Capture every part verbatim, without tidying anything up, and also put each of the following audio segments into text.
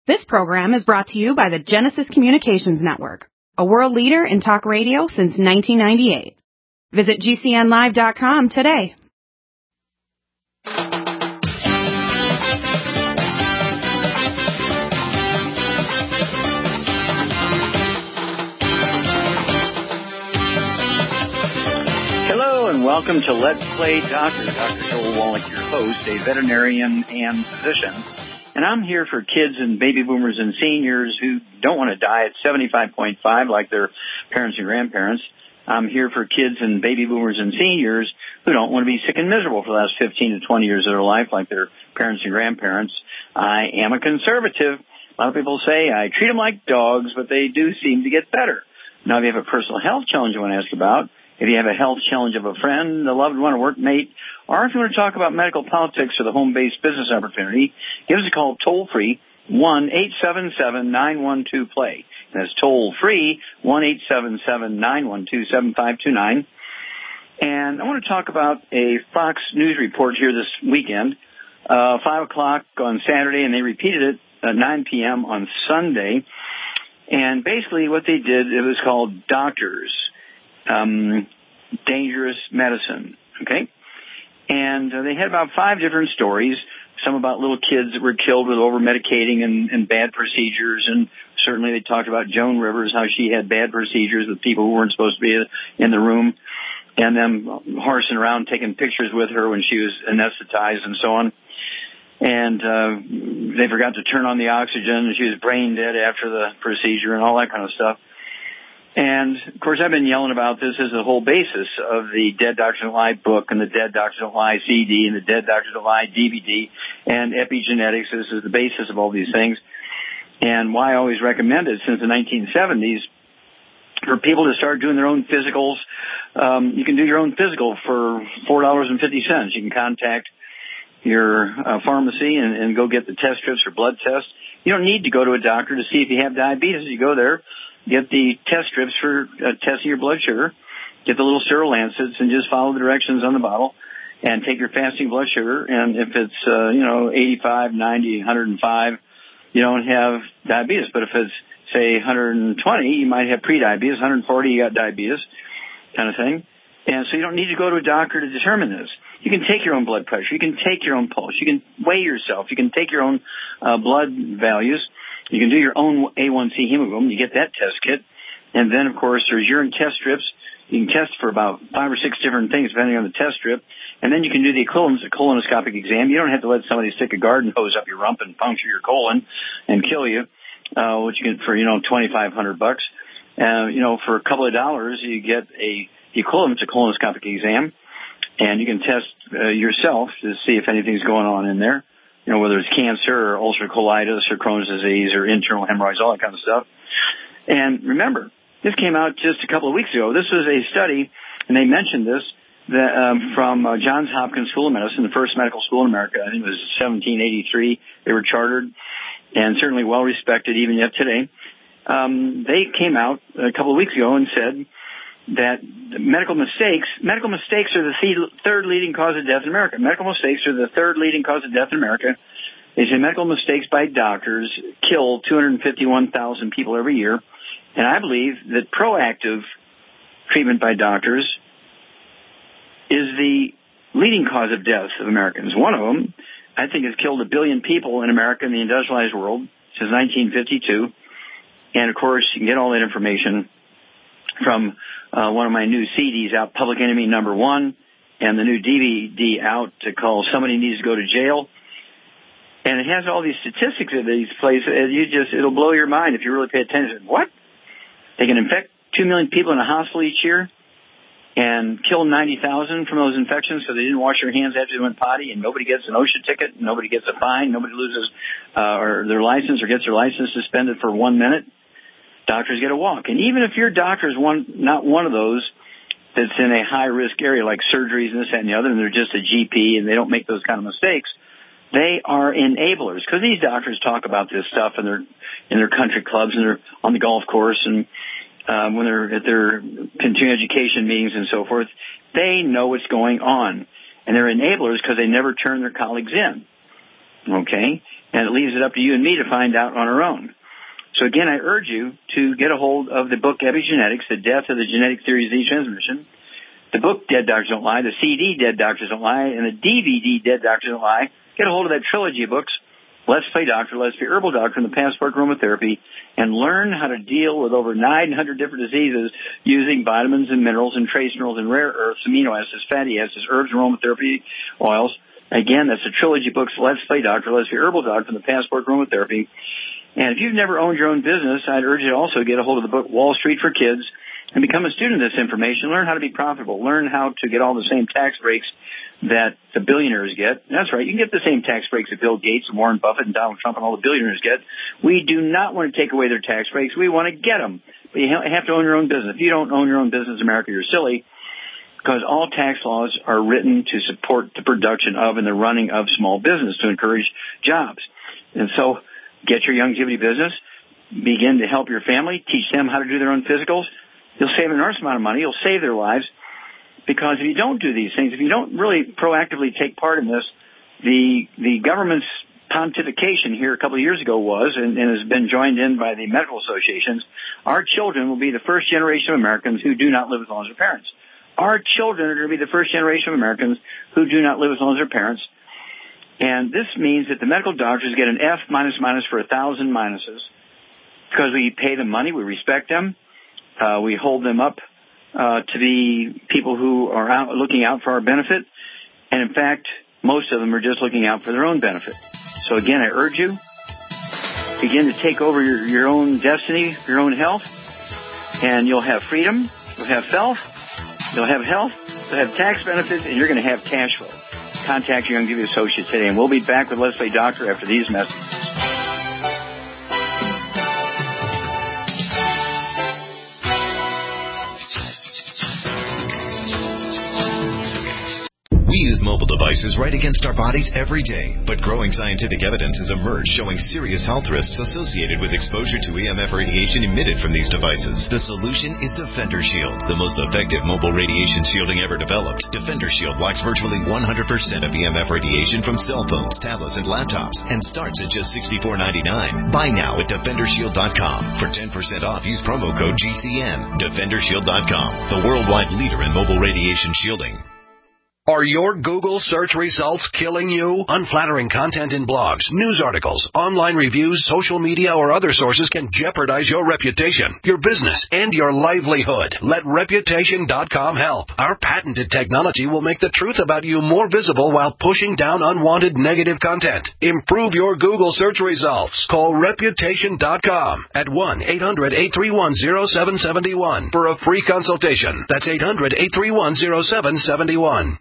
This program is brought to you by the Genesis Communications Network, a world leader in talk radio since nineteen ninety-eight. Visit G C N live dot com today. Hello and welcome to Let's Play Doctor. Doctor Joel Wallach, your host, a veterinarian and physician. And I'm here for kids and baby boomers and seniors who don't want to die at seventy-five point five like their parents and grandparents. I'm here for kids and baby boomers and seniors who don't want to be sick and miserable for the last fifteen to twenty years of their life like their parents and grandparents. I am a conservative. A lot of people say I treat them like dogs, but they do seem to get better. Now, if you have a personal health challenge you want to ask about, if you have a health challenge of a friend, a loved one, a workmate, or if you want to talk about medical politics or the home-based business opportunity, give us a call toll-free, one eight seven seven, nine one two, play. That's toll-free, one eight seven seven, nine one two, seven five two nine. And I want to talk about a Fox News report here this weekend, uh, five o'clock on Saturday, and they repeated it at nine p.m. on Sunday. And basically what they did, it was called Doctors. Um, dangerous medicine, okay? And uh, they had about five different stories, some about little kids that were killed with over-medicating and, and bad procedures, and certainly they talked about Joan Rivers, how she had bad procedures with people who weren't supposed to be in the room, and them horsing around taking pictures with her when she was anesthetized and so on. And uh, they forgot to turn on the oxygen, and she was brain dead after the procedure and all that kind of stuff. And, of course, I've been yelling about this as the whole basis of the Dead Doctors Don't Lie book and the Dead Doctors Don't Lie C D and the Dead Doctors Don't Lie D V D and epigenetics. This is the basis of all these things. And why I always recommended since the nineteen seventies for people to start doing their own physicals. Um, you can do your own physical for four dollars and fifty cents. You can contact your uh, pharmacy and, and go get the test strips or blood tests. You don't need to go to a doctor to see if you have diabetes. You go there, get the test strips for uh, testing your blood sugar, get the little sterile lancets, and just follow the directions on the bottle, and take your fasting blood sugar. And if it's, uh, you know, eighty-five, ninety, one hundred five, you don't have diabetes. But if it's, say, one hundred twenty, you might have prediabetes. one hundred forty, you got diabetes, kind of thing. And so you don't need to go to a doctor to determine this. You can take your own blood pressure. You can take your own pulse. You can weigh yourself. You can take your own uh, blood values. You can do your own A one C hemoglobin. You get that test kit. And then, of course, there's urine test strips. You can test for about five or six different things depending on the test strip. And then you can do the equivalent of a colonoscopic exam. You don't have to let somebody stick a garden hose up your rump and puncture your colon and kill you, uh, which you get for, you know, twenty-five hundred bucks. Uh, you know, for a couple of dollars, you get a the equivalent of a colonoscopic exam. And you can test uh, yourself to see if anything's going on in there. You know, whether it's cancer or ulcerative colitis or Crohn's disease or internal hemorrhoids, all that kind of stuff. And remember, this came out just a couple of weeks ago. This was a study, and they mentioned this, that, um, from uh, Johns Hopkins School of Medicine, the first medical school in America. I think it was seventeen eighty-three. They were chartered and certainly well respected even yet today. Um, they came out a couple of weeks ago and said that medical mistakes, medical mistakes are the third leading cause of death in America. Medical mistakes are the third leading cause of death in America. They say medical mistakes by doctors kill two hundred fifty-one thousand people every year. And I believe that proactive treatment by doctors is the leading cause of death of Americans. One of them, I think, has killed a billion people in America in the industrialized world since nineteen fifty-two. And, of course, you can get all that information from uh, one of my new C Ds out, Public Enemy Number One, and the new D V D out to call Somebody Needs to Go to Jail. And it has all these statistics of these places. You just, it'll blow your mind if you really pay attention. What? They can infect two million people in a hospital each year and kill ninety thousand from those infections so they didn't wash their hands after they went potty, and nobody gets an OSHA ticket, nobody gets a fine, nobody loses uh, or their license or gets their license suspended for one minute. Doctors get a walk. And even if your doctor is one, not one of those that's in a high-risk area like surgeries and this, that, and the other, and they're just a G P and they don't make those kind of mistakes, they are enablers. Because these doctors talk about this stuff in their, in their country clubs and they're on the golf course and um, when they're at their continuing education meetings and so forth, they know what's going on. And they're enablers because they never turn their colleagues in. Okay? and it leaves it up to you and me to find out on our own. So again, I urge you to get a hold of the book Epigenetics, The Death of the Genetic Theory of Disease Transmission, the book Dead Doctors Don't Lie, the C D Dead Doctors Don't Lie, and the D V D Dead Doctors Don't Lie. Get a hold of that trilogy of books, Let's Play Doctor, Let's Be Herbal Doctor, and the Passport Aromatherapy, and learn how to deal with over nine hundred different diseases using vitamins and minerals and trace minerals and rare earths, amino acids, fatty acids, herbs, aromatherapy oils. Again, that's the trilogy of books, Let's Play Doctor, Let's Be Herbal Doctor, and the Passport Aromatherapy. And if you've never owned your own business, I'd urge you to also get a hold of the book Wall Street for Kids and become a student of this information. Learn how to be profitable. Learn how to get all the same tax breaks that the billionaires get. That's right. You can get the same tax breaks that Bill Gates and Warren Buffett and Donald Trump and all the billionaires get. We do not want to take away their tax breaks. We want to get them. But you have to own your own business. If you don't own your own business in America, you're silly, because all tax laws are written to support the production of and the running of small business to encourage jobs. And so get your longevity business, begin to help your family, teach them how to do their own physicals. You'll save an enormous amount of money. You'll save their lives. Because if you don't do these things, if you don't really proactively take part in this, the the government's pontification here a couple of years ago was, and, and has been joined in by the medical associations, our children will be the first generation of Americans who do not live as long as their parents. Our children are going to be the first generation of Americans who do not live as long as their parents. And this means that the medical doctors get an F minus minus for a thousand minuses because we pay them money, we respect them, uh, we hold them up uh, to be people who are out looking out for our benefit. And in fact, most of them are just looking out for their own benefit. So again, I urge you, begin to take over your, your own destiny, your own health, and you'll have freedom, you'll have wealth, you'll have health, you'll have tax benefits, and you're going to have cash flow. Contact your Youngevity associate today, and we'll be back with Let's Play Doctor after these messages. We use mobile devices right against our bodies every day, but growing scientific evidence has emerged showing serious health risks associated with exposure to E M F radiation emitted from these devices. The solution is Defender Shield, the most effective mobile radiation shielding ever developed. Defender Shield blocks virtually one hundred percent of E M F radiation from cell phones, tablets, and laptops, and starts at just sixty-four ninety-nine. Buy now at defender shield dot com. For ten percent off, use promo code G C N. defender shield dot com, the worldwide leader in mobile radiation shielding. Are your Google search results killing you? Unflattering content in blogs, news articles, online reviews, social media, or other sources can jeopardize your reputation, your business, and your livelihood. Let reputation dot com help. Our patented technology will make the truth about you more visible while pushing down unwanted negative content. Improve your Google search results. Call reputation dot com at one eight hundred eight three one zero seven seven one for a free consultation. That's eight hundred eight three one zero seven seven one.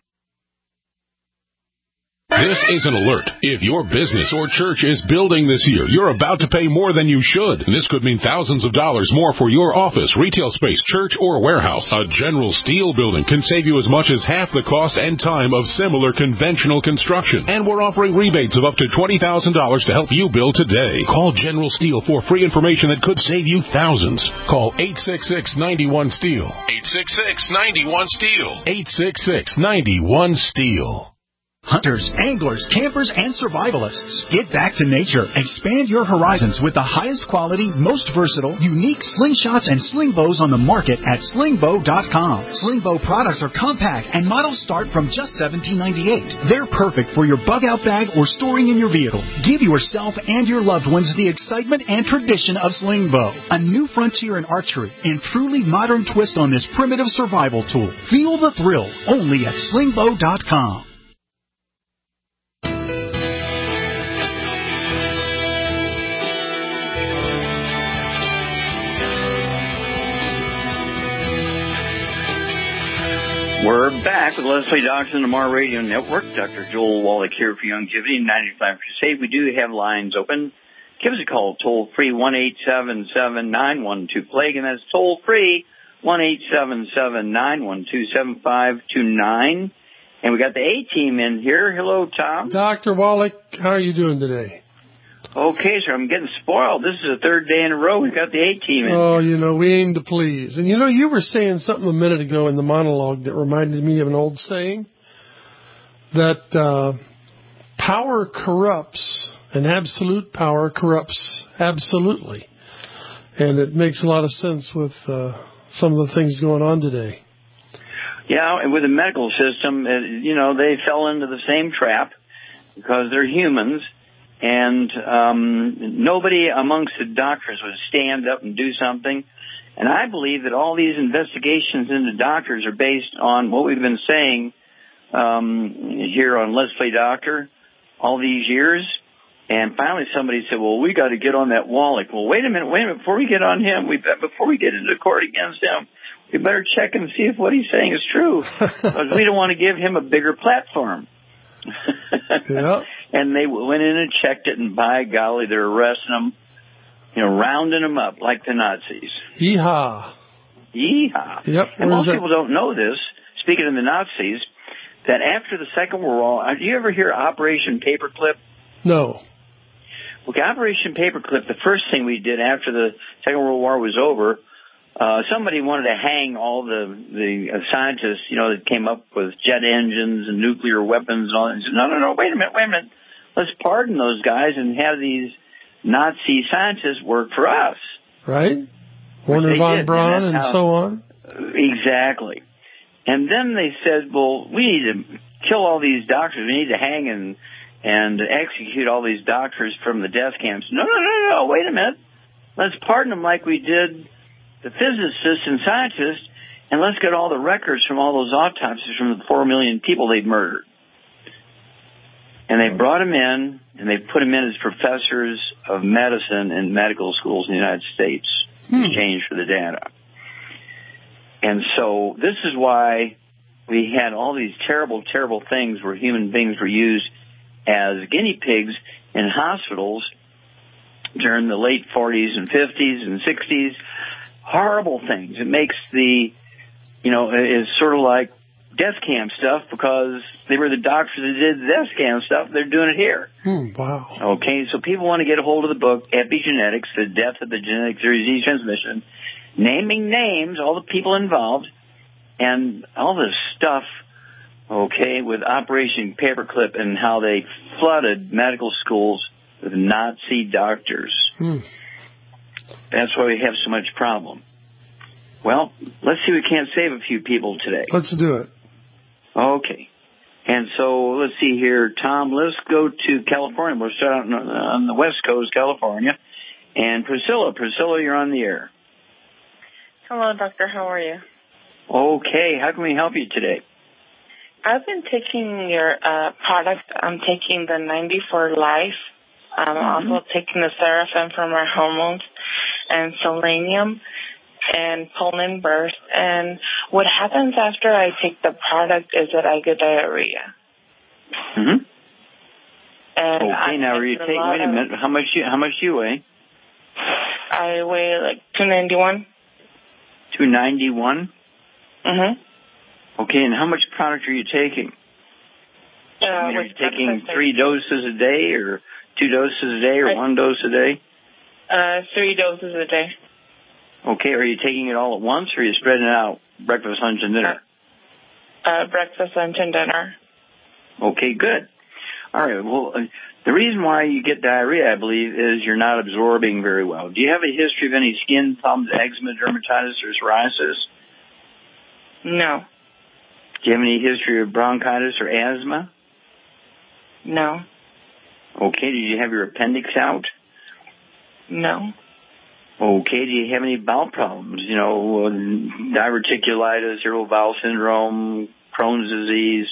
This is an alert. If your business or church is building this year, you're about to pay more than you should. And this could mean thousands of dollars more for your office, retail space, church, or warehouse. A General Steel building can save you as much as half the cost and time of similar conventional construction. And we're offering rebates of up to twenty thousand dollars to help you build today. Call General Steel for free information that could save you thousands. Call eight six six, nine one, STEEL. eight six six, nine one, STEEL. eight six six, nine one, STEEL. Hunters, anglers, campers, and survivalists. Get back to nature. Expand your horizons with the highest quality, most versatile, unique slingshots and sling bows on the market at sling bow dot com. Sling bow products are compact and models start from just seventeen ninety-eight. They're perfect for your bug out bag or storing in your vehicle. Give yourself and your loved ones the excitement and tradition of sling bow. A new frontier in archery and truly modern twist on this primitive survival tool. Feel the thrill only at sling bow dot com. We're back with Let's Play Doctor on the Mar Radio Network. Doctor Joel Wallach here for Youngevity ninety-five Crusade. We do have lines open. Give us a call, toll free, one eight seven seven, nine one two, plague, and that's toll free, one eight seven seven, nine one two, seven five two nine. And we got the A-team in here. Hello, Tom. Doctor Wallach, how are you doing today? Okay, sir, I'm getting spoiled. This is the third day in a row we've got the A-team in. Oh, you know, we aim to please. And, you know, you were saying something a minute ago in the monologue that reminded me of an old saying, that uh, power corrupts And absolute power corrupts absolutely. And it makes a lot of sense with uh, some of the things going on today. Yeah, and with the medical system, uh, you know, they fell into the same trap because they're humans, and um, nobody amongst the doctors would stand up and do something. And I believe that all these investigations into doctors are based on what we've been saying um, here on Let's Play Doctor all these years. And finally somebody said, well, we got to get on that Wallach. Well, wait a minute, wait a minute. Before we get on him, we before we get into court against him, we better check and see if what he's saying is true, because we don't want to give him a bigger platform. Yeah. And they went in and checked it, and by golly, they're arresting them, you know, rounding them up like the Nazis. Yeehaw. Yeehaw. Yep. And most that? people don't know this, speaking of the Nazis, that after the Second World War, do you ever hear Operation Paperclip? No. Okay, Operation Paperclip, the first thing we did after the Second World War was over, uh, somebody wanted to hang all the, the uh, scientists, you know, that came up with jet engines and nuclear weapons and all that. And said, no, no, no, wait a minute, wait a minute. Let's pardon those guys and have these Nazi scientists work for us. Right. Werner von Braun and, and so on. Exactly. And then they said, well, we need to kill all these doctors. We need to hang and and execute all these doctors from the death camps. No, no, no, no, wait a minute. Let's pardon them like we did the physicists and scientists, and let's get all the records from all those autopsies from the four million people they'd murdered. And they brought them in, and they put them in as professors of medicine in medical schools in the United States in hmm. exchange for the data. And so this is why we had all these terrible, terrible things where human beings were used as guinea pigs in hospitals during the late forties and fifties and sixties. Horrible things. It makes the, you know, it's sort of like death camp stuff, because they were the doctors that did the death camp stuff. They're doing it here. Hmm, wow. Okay, so people want to get a hold of the book, Epigenetics, The Death of the Genetic Disease Transmission, naming names, all the people involved, and all this stuff, okay, with Operation Paperclip and how they flooded medical schools with Nazi doctors. Hmm. That's why we have so much problem. Well, let's see if we can't save a few people today. Let's do it. Okay. And so let's see here. Tom, let's go to California. We'll start out on the West Coast, California. And Priscilla. Priscilla, you're on the air. Hello, doctor. How are you? Okay. How can we help you today? I've been taking your uh, product. I'm taking the ninety-four Life. I'm mm-hmm. also taking the Seraphim for my hormones and selenium and Pollen Burst. And what happens after I take the product is that I get diarrhea. Mm-hmm. And okay, I now are you taking, wait a minute, how much you, how much do you weigh? I weigh like two ninety-one. two ninety-one? Mm-hmm. Okay, and how much product are you taking? Uh, I mean, are you taking three doses a day, or two doses a day, or I, one dose a day? Uh, three doses a day. Okay, are you taking it all at once, or are you spreading it out, breakfast, lunch, and dinner? Uh, uh, breakfast, lunch, and dinner. Okay, good. All right, well, uh, the reason why you get diarrhea, I believe, is you're not absorbing very well. Do you have a history of any skin problems, eczema, dermatitis, or psoriasis? No. Do you have any history of bronchitis or asthma? No. Okay, did you have your appendix out? No. Okay, do you have any bowel problems? You know, diverticulitis, irritable bowel syndrome, Crohn's disease?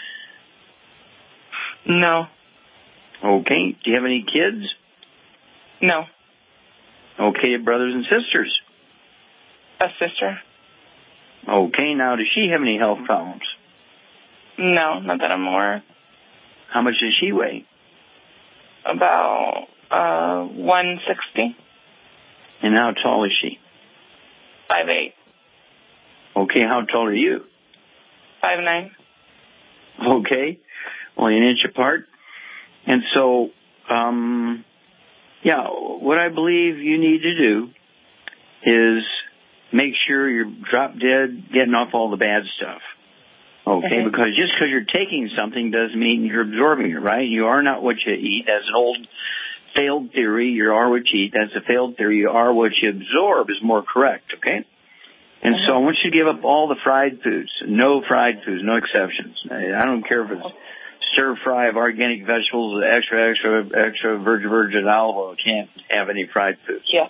No. Okay, do you have any kids? No. Okay, brothers and sisters? A sister. Okay, now does she have any health problems? No, not that I'm aware of. How much does she weigh? About uh, one sixty. And how tall is she? five eight. Okay, how tall are you? five nine. Okay, only an inch apart. And so, um, yeah, what I believe you need to do is make sure you're drop dead, getting off all the bad stuff. Okay, Mm-hmm. because just because you're taking something doesn't mean you're absorbing it, right? You are not what you eat. That's an old failed theory. You are what you eat. That's a failed theory. You are what you absorb is more correct, okay? And Mm-hmm. so I want you to give up all the fried foods. No fried foods, no exceptions. I don't care if it's stir fry of organic vegetables, extra, extra, extra virgin, virgin olive oil. Can't have any fried foods. Yeah.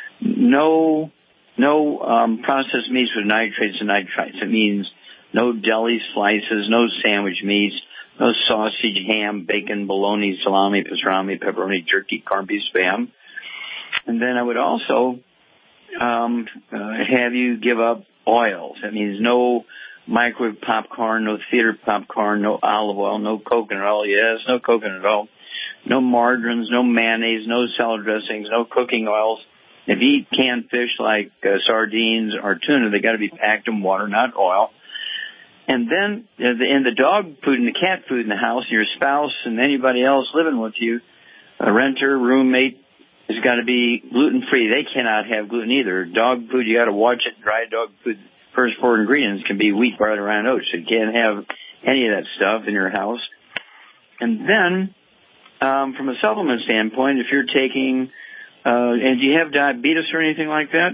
No, no um, processed meats with nitrates and nitrites. It means no deli slices, no sandwich meats, no sausage, ham, bacon, bologna, salami, pastrami, pepperoni, turkey, corned beef, spam. And then I would also um, uh, have you give up oils. That means no microwave popcorn, no theater popcorn, no olive oil, no coconut oil. Yes, no coconut oil. No margarines, no mayonnaise, no salad dressings, no cooking oils. If you eat canned fish like uh, sardines or tuna, they got to be packed in water, not oil. And then uh, the, in the dog food and the cat food in the house, your spouse and anybody else living with you, a renter, roommate, has got to be gluten-free. They cannot have gluten either. Dog food, you got to watch it. Dry dog food, first four ingredients can be wheat, barley, rye, and oats. So you can't have any of that stuff in your house. And then, um, from a supplement standpoint, if you're taking, uh, and do you have diabetes or anything like that?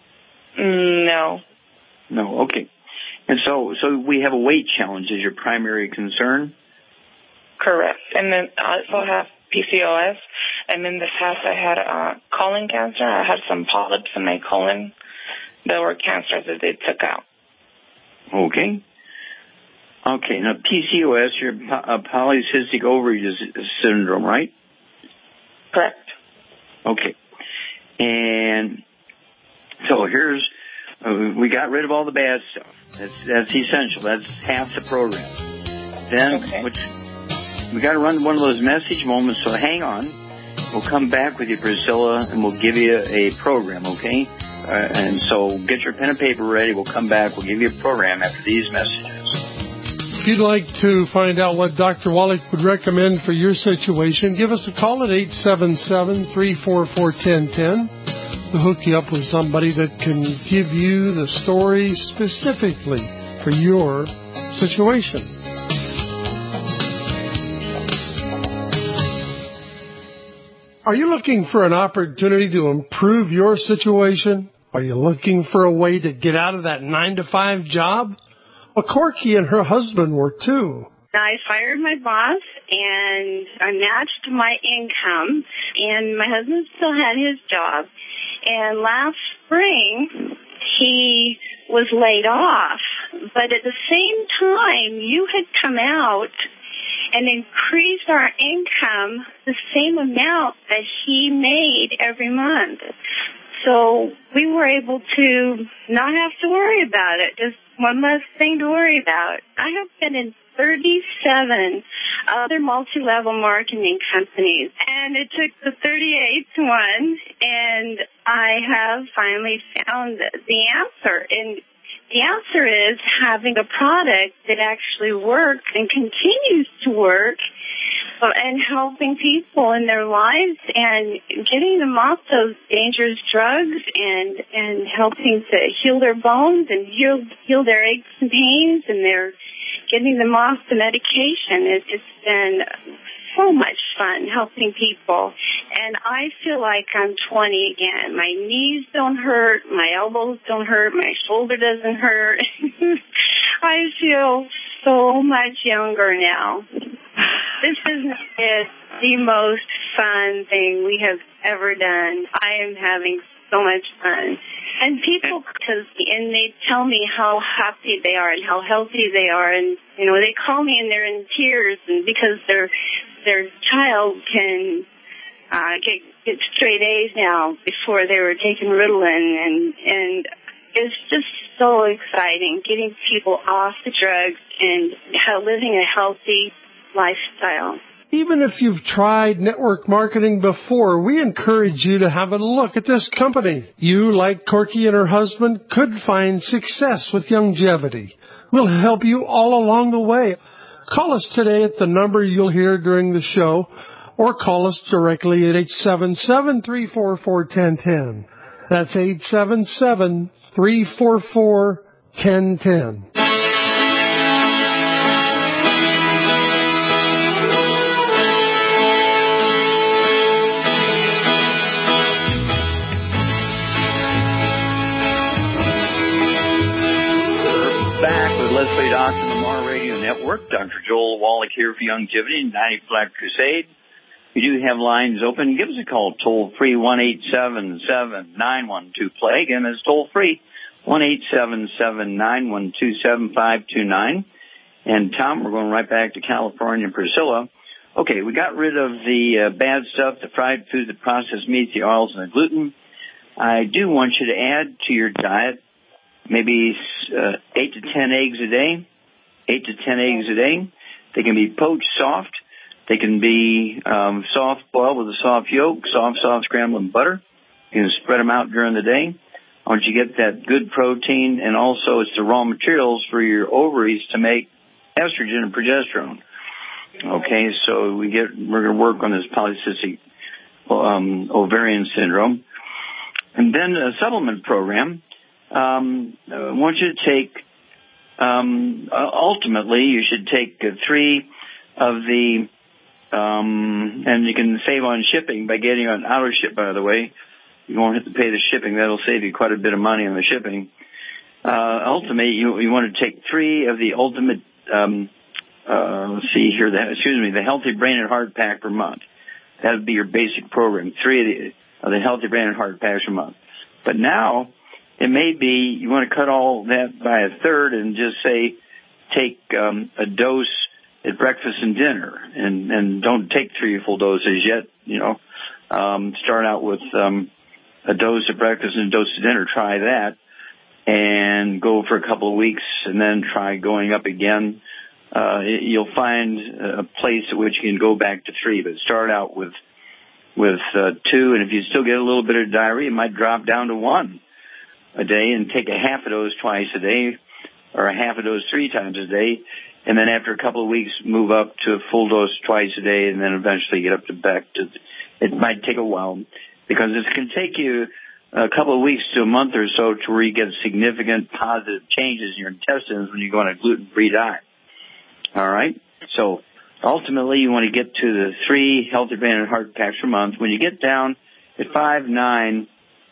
No. No, okay. And so, so we have a weight challenge as your primary concern? Correct. And then I also have P C O S. And in the past I had uh, colon cancer. I had some polyps in my colon that were cancers that they took out. Okay. Okay. Now, P C O S, your uh, polycystic ovary syndrome, right? Correct. Okay. And so here's, uh, we got rid of all the bad stuff. That's that's essential. That's half the program. Then, okay. which, we got to run one of those message moments, so hang on. We'll come back with you, Priscilla, and we'll give you a program, okay? Uh, and so get your pen and paper ready. We'll come back. We'll give you a program after these messages. If you'd like to find out what Doctor Wallach would recommend for your situation, give us a call at eight seven seven, three four four, one zero one zero. We'll hook you up with somebody that can give you the story specifically for your situation. Are you looking for an opportunity to improve your situation? Are you looking for a way to get out of that nine to five job? Well, Corky and her husband were too. I fired my boss, and I matched my income, and my husband still had his job. And last spring, he was laid off. But at the same time, you had come out and increased our income the same amount that he made every month. So we were able to not have to worry about it, just one less thing to worry about. I have been in thirty-seven other multi-level marketing companies, and it took the thirty-eighth one, and I have finally found the answer. And the answer is having a product that actually works and continues to work, and helping people in their lives and getting them off those dangerous drugs and and helping to heal their bones and heal heal their aches and pains, and they're getting them off the medication. It's just been so much fun helping people. And I feel like I'm twenty again. My knees don't hurt, my elbows don't hurt, my shoulder doesn't hurt. I feel so much younger now. This business is the most fun thing we have ever done. I am having so much fun. And people, because, and they tell me how happy they are and how healthy they are. And, you know, they call me and they're in tears, and because their their child can uh, get, get straight A's now before they were taking Ritalin. And, and it's just so exciting getting people off the drugs and how living a healthy lifestyle. Even if you've tried network marketing before, we encourage you to have a look at this company. You, like Corky and her husband, could find success with longevity. We'll help you all along the way. Call us today at the number you'll hear during the show, or call us directly at eight seven seven, three four four, one zero one zero. That's eight seven seven, three four four, one zero one zero. Play Doctor on the Mar Radio Network. Doctor Joel Wallach here for Longevity and ninety Flat Crusade. We do have lines open. Give us a call, toll-free, one eight seven seven, nine one two, play. Again, that's toll-free, one eight seven seven, nine one two, seven five two nine. And, Tom, we're going right back to California. Priscilla. Okay, we got rid of the uh, bad stuff, the fried food, the processed meats, the oils, and the gluten. I do want you to add to your diet maybe uh, eight to ten eggs a day, eight to ten eggs a day. They can be poached soft. They can be um, soft boiled with a soft yolk, soft, soft scrambled in butter. You can spread them out during the day. I want you to get that good protein, and also it's the raw materials for your ovaries to make estrogen and progesterone. Okay, so we get we're going to work on this polycystic um, ovarian syndrome, and then a supplement program. Um, I want you to take. Um, ultimately, you should take uh, three of the. Um, and you can save on shipping by getting an auto ship, by the way. You won't have to pay the shipping. That'll save you quite a bit of money on the shipping. Uh, ultimately, you, you want to take three of the ultimate, um, uh, let's see here, the, excuse me, the Healthy Brain and Heart Pack per month. That would be your basic program, three of the, of the Healthy Brain and Heart Packs per month. But now, it may be you want to cut all that by a third and just say, take um, a dose at breakfast and dinner, and, and don't take three full doses yet, you know. Um, start out with um, a dose at breakfast and a dose at dinner. Try that and go for a couple of weeks and then try going up again. Uh, you'll find a place at which you can go back to three, but start out with with uh, two, and if you still get a little bit of diarrhea, you might drop down to one a day and take a half a dose twice a day or a half a dose three times a day. And then after a couple of weeks, move up to a full dose twice a day, and then eventually get up to back to. It might take a while because it can take you a couple of weeks to a month or so to where you get significant positive changes in your intestines when you go on a gluten-free diet. All right. So ultimately, you want to get to the three Healthy Brain and Heart Packs per month. When you get down at five nine,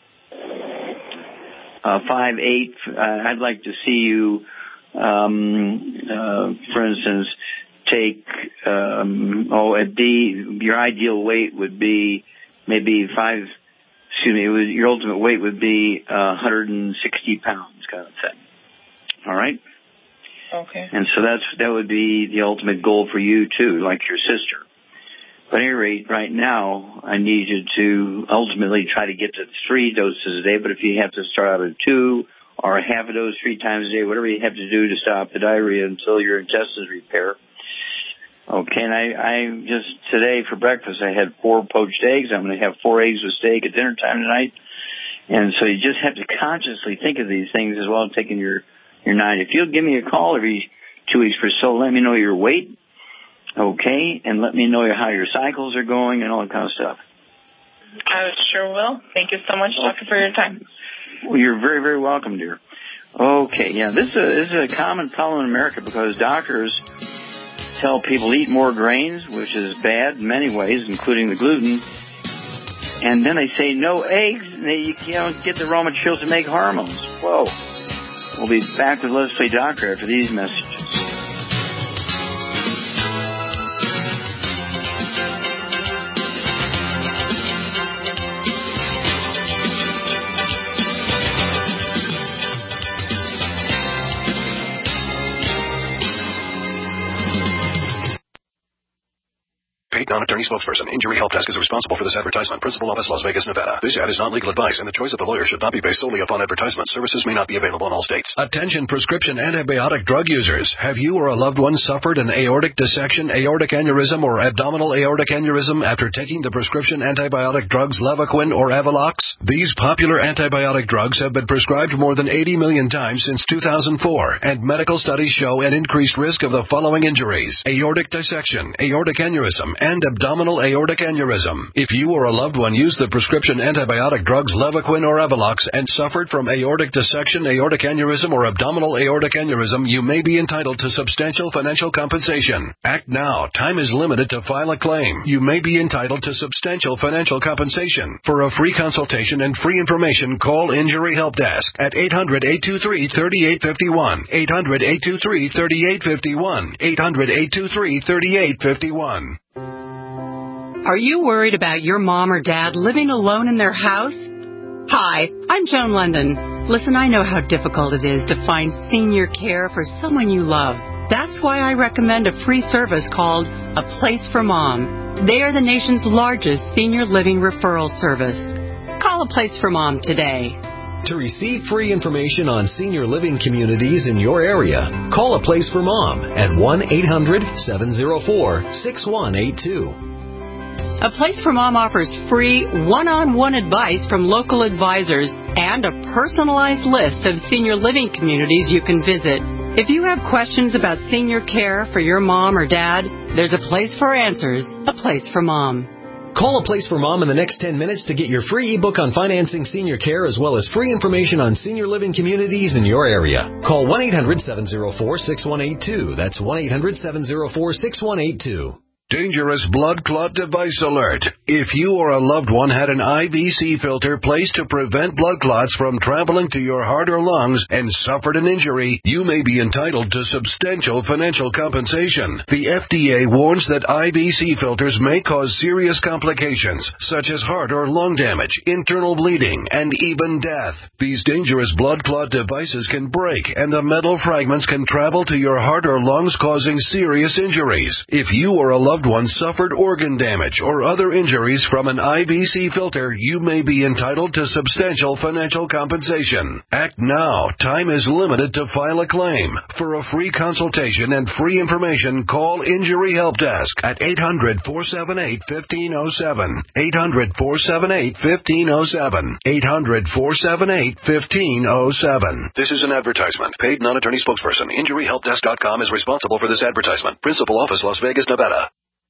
uh, five eight, uh, I'd like to see you. Um, uh, for instance, take, um, oh, at D, your ideal weight would be maybe five, excuse me, it was, your ultimate weight would be uh, one hundred sixty pounds kind of thing. All right? Okay. And so that's, that would be the ultimate goal for you too, like your sister. But at any rate, right now, I need you to ultimately try to get to three doses a day, but if you have to start out at two, or a half a dose three times a day, whatever you have to do to stop the diarrhea until your intestines repair. Okay, and I, I just today for breakfast I had four poached eggs. I'm going to have four eggs with steak at dinner time tonight. And so you just have to consciously think of these things as well as taking your, your nine. If you'll give me a call every two weeks or so, let me know your weight, okay, and let me know how your cycles are going and all that kind of stuff. I sure will. Thank you so much, Doctor, for your time. Well, you're very, very welcome, dear. Okay, yeah, this is, a, this is a common problem in America because doctors tell people to eat more grains, which is bad in many ways, including the gluten. And then they say no eggs, and they you know, get the raw materials to make hormones. Whoa. We'll be back with Leslie Doctor after these messages. Paid non-attorney spokesperson. Injury Help Desk is responsible for this advertisement. Principal office, Las Vegas, Nevada. This ad is not legal advice, and the choice of the lawyer should not be based solely upon advertisement. Services may not be available in all states. Attention prescription antibiotic drug users. Have you or a loved one suffered an aortic dissection, aortic aneurysm, or abdominal aortic aneurysm after taking the prescription antibiotic drugs Levaquin or Avelox? These popular antibiotic drugs have been prescribed more than eighty million times since two thousand four, and medical studies show an increased risk of the following injuries: aortic dissection, aortic aneurysm, and and abdominal aortic aneurysm. If you or a loved one used the prescription antibiotic drugs Levaquin or Avelox and suffered from aortic dissection, aortic aneurysm, or abdominal aortic aneurysm, you may be entitled to substantial financial compensation. Act now. Time is limited to file a claim. You may be entitled to substantial financial compensation. For a free consultation and free information, call Injury Help Desk at eight hundred, eight two three, three eight five one, eight hundred, eight two three, three eight five one, eight hundred, eight two three, three eight five one. Are you worried about your mom or dad living alone in their house? Hi, I'm Joan London. Listen, I know how difficult it is to find senior care for someone you love. That's why I recommend a free service called A Place for Mom. They are the nation's largest senior living referral service. Call A Place for Mom today. To receive free information on senior living communities in your area, call A Place for Mom at one eight hundred, seven oh four, six one eight two. A Place for Mom offers free one-on-one advice from local advisors and a personalized list of senior living communities you can visit. If you have questions about senior care for your mom or dad, there's a place for answers, A Place for Mom. Call A Place for Mom in the next ten minutes to get your free ebook on financing senior care as well as free information on senior living communities in your area. Call one eight hundred, seven oh four, six one eight two. That's one eight hundred, seven oh four, six one eight two. Dangerous blood clot device alert. If you or a loved one had an I V C filter placed to prevent blood clots from traveling to your heart or lungs and suffered an injury, you may be entitled to substantial financial compensation. The F D A warns that I V C filters may cause serious complications, such as heart or lung damage, internal bleeding, and even death. These dangerous blood clot devices can break, and the metal fragments can travel to your heart or lungs, causing serious injuries. If you or a loved one suffered organ damage or other injuries from an I V C filter, you may be entitled to substantial financial compensation. Act now. Time is limited to file a claim. For a free consultation and free information, call Injury Help Desk at eight hundred, four seven eight, one five zero seven, eight hundred, four seven eight, one five zero seven, eight hundred, four seven eight, one five zero seven. This is an advertisement. Paid non-attorney spokesperson. Injury Help Desk dot com is responsible for this advertisement. Principal office, Las Vegas, Nevada.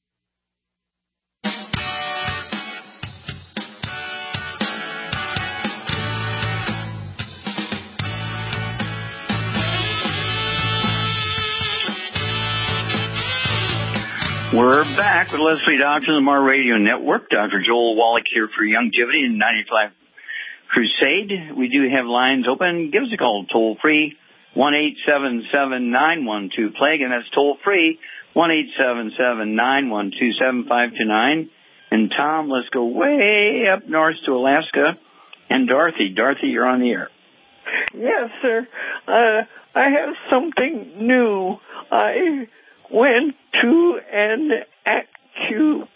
We're back with Leslie Doctor on the Mar Radio Network. Doctor Joel Wallach here for Longevity and ninety-five Crusade. We do have lines open. Give us a call toll free, one eight seven seven, nine one two, plague, and that's toll free, one eight seven seven, nine one two, seven five two nine. And Tom, let's go way up north to Alaska. And Dorothy. Dorothy, you're on the air. Yes, sir. Uh, I have something new. I went to an acupuncturist,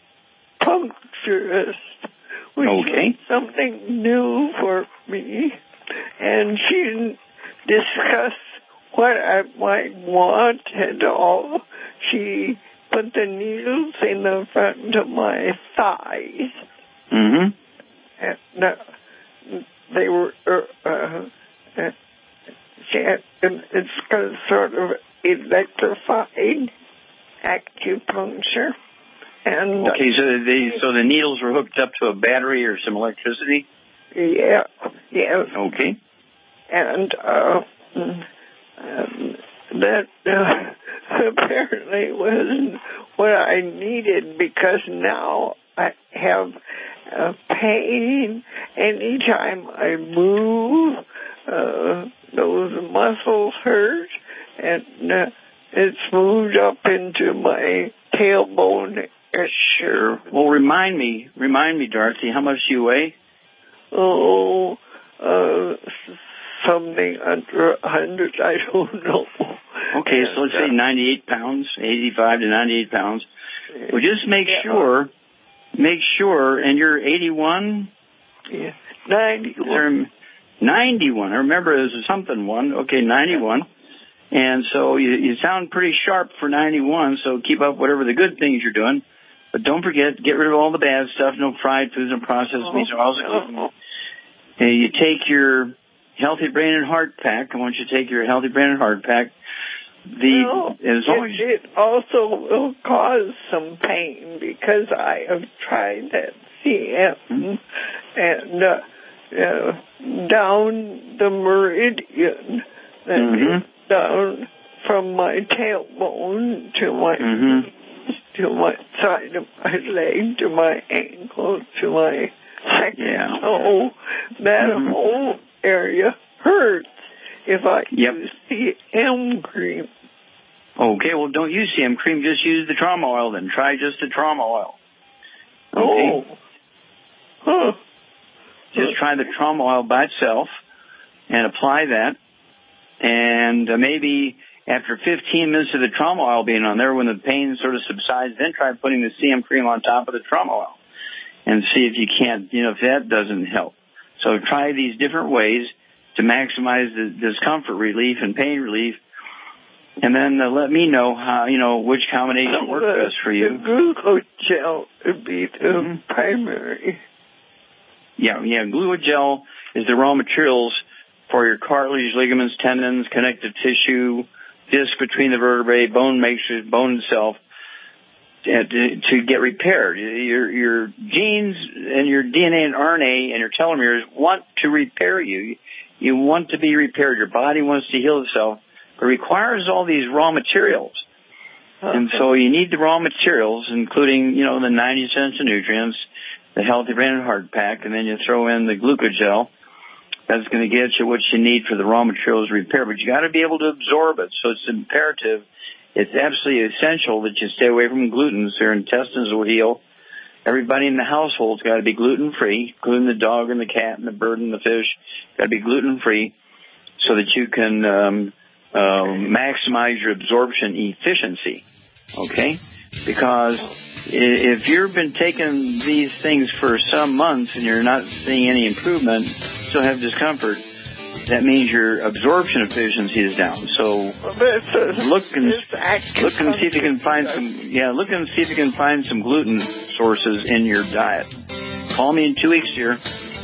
which okay. was something new for me, and she discussed what I might want and all. She put the needles in the front of my thighs, mm-hmm. and uh, they were, uh, uh, she had, it's sort of electrified acupuncture. And okay, so they so the needles were hooked up to a battery or some electricity? Yeah, yes. Okay. And uh, um, that uh, apparently wasn't what I needed, because now I have uh, pain anytime I move. Uh, those muscles hurt, and uh, it's moved up into my tailbone. Sure. Well, remind me, remind me, Dorothy, how much do you weigh? Oh, uh, something under a hundred, I don't know. Okay, so let's say ninety-eight pounds, eighty-five to ninety-eight pounds. Well, just make yeah. sure, make sure, and you're eighty-one? Yeah, ninety-one. ninety-one. I remember there was something one. Okay, ninety-one. And so you, you sound pretty sharp for ninety-one, so keep up whatever the good things you're doing. But don't forget, get rid of all the bad stuff, no fried foods and processed oh, meats. Oh. And you take your Healthy Brain and Heart Pack. I want you to take your Healthy Brain and Heart Pack. the well, as long as it, it also will cause some pain because I have tried that C M and uh, uh, down the meridian that mm-hmm. is down from my tailbone to my mm-hmm. to my side of my leg to my ankle to my second yeah. toe. That mm-hmm. whole area hurts if I yep. use C M cream. Okay, well, don't use C M cream. Just use the trauma oil then. Try just the trauma oil. Okay? Oh. Huh. Just try the trauma oil by itself and apply that. And uh, maybe after fifteen minutes of the trauma oil being on there, when the pain sort of subsides, then try putting the C M cream on top of the trauma oil and see if you can't, you know, if that doesn't help. So try these different ways to maximize the discomfort relief and pain relief. And then uh, let me know how, you know, which combination works best for you. The glucogel would be the mm-hmm. primary. Yeah, yeah. Glucogel is the raw materials for your cartilage, ligaments, tendons, connective tissue, disc between the vertebrae, bone matrix, bone itself, to, to get repaired. Your your genes and your D N A and R N A and your telomeres want to repair you. You want to be repaired. Your body wants to heal itself. It requires all these raw materials. Okay. And so you need the raw materials, including, you know, the ninety essential nutrients, the Healthy Brain and Heart Pack, and then you throw in the glucogel. That's going to get you what you need for the raw materials repair. But you got to be able to absorb it. So it's imperative. It's absolutely essential that you stay away from gluten so your intestines will heal. Everybody in the household's got to be gluten-free, including the dog and the cat and the bird and the fish. Got to be gluten-free so that you can um, uh, maximize your absorption efficiency, okay? Because if you've been taking these things for some months and you're not seeing any improvement, still have discomfort, that means your absorption efficiency is down. So look and look and see if you can find some yeah, look and see if you can find some gluten sources in your diet. Call me in two weeks here.